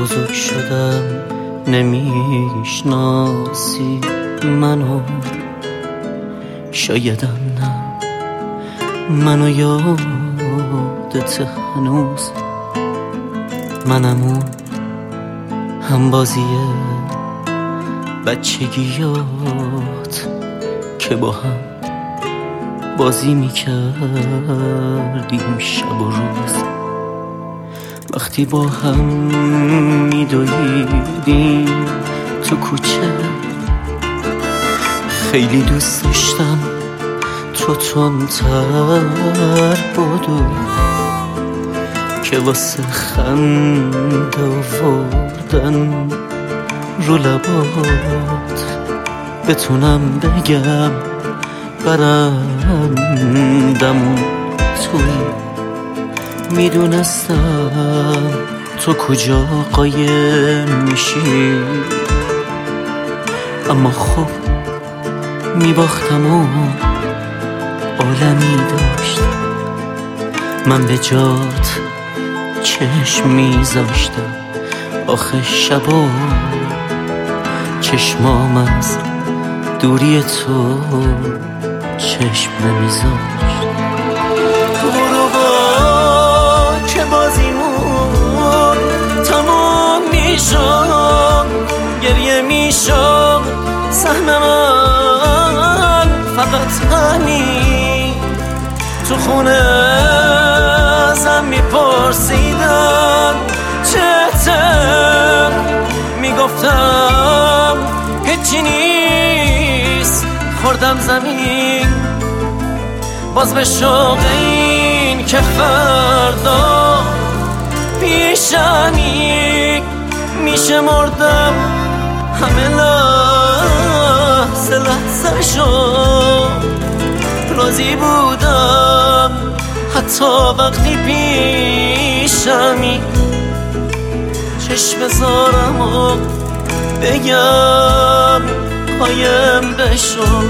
بزرگ شدم نمیشناسی منو، شایدم نه منو یادت هنوز، منم اون همبازی بچگیات که با هم بازی میکردیم شب و روز، وقتی با هم میدویدیم تو کوچه. خیلی دوست داشتم تو تندتر بدوی که واسه خنده آوردن رو لبات بتونم بگم برندم توی. میدونستم تو کجا قایم میشی، اما خب میباختم و عالمی داشتم. من به جات چشم میذاشتم، آخه شبا چشمام از دوری تو چشم نمیذاشت. غروبا که بازیمون تمام میشم، گریه میشم سهم من فقط همین. تو خونه ازم میپرسیدن چته، میگفتم هیچی نیست، خوردم زمین. باز به شوق این که فردا پیشمی میشه مردم، همه لحظه لحظه شو راضی بودم، حتی وقتی پیشمی. چشم زارم و بگم قایم بشو.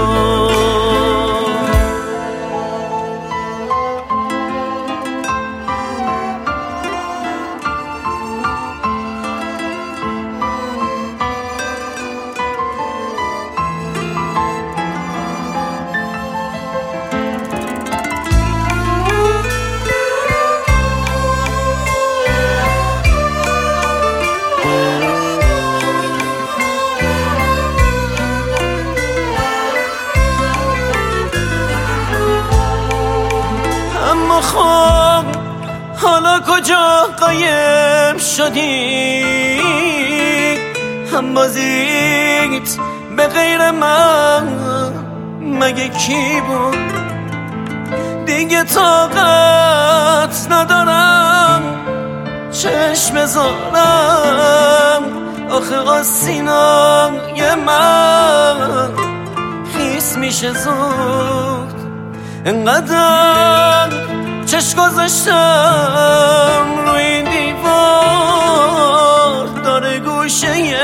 اما خب حالا کجا قایم شدی؟ هم بازیت به غیر من مگه کی بود؟ دیگه طاقت ندارم چشم زارم، آخه آسینای من خیس میشه زود. انقدر چشم گذاشتم روی این دیوار، داره گوشه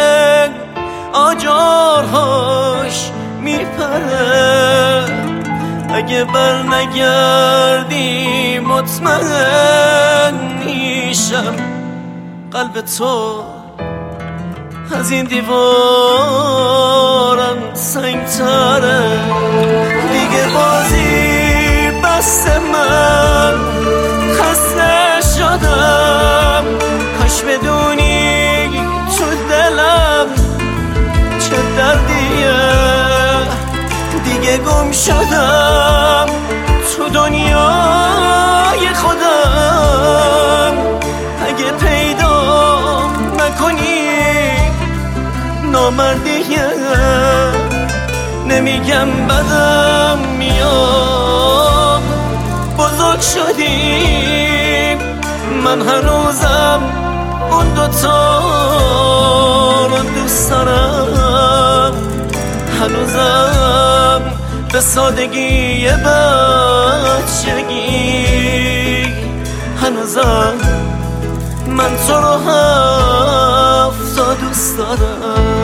آجارهاش میپره. اگه بر نگردی مطمئن میشم قلب تو از این دیوارم سنگتره. دیگه بازی بست، من خسته شدم. کاش بدونی تو دلم چه دردیه. دیگه گم شدم تو دنیای خودم. اگه پیدا نکنی نامردیه، نمیگم بدم میاد. بزرگ شدیم، من هنوزم اون دوتا رو دوست دارم. هنوزم به سادگی بچگی، هنوزم من تو رو 7 تا دوست دارم.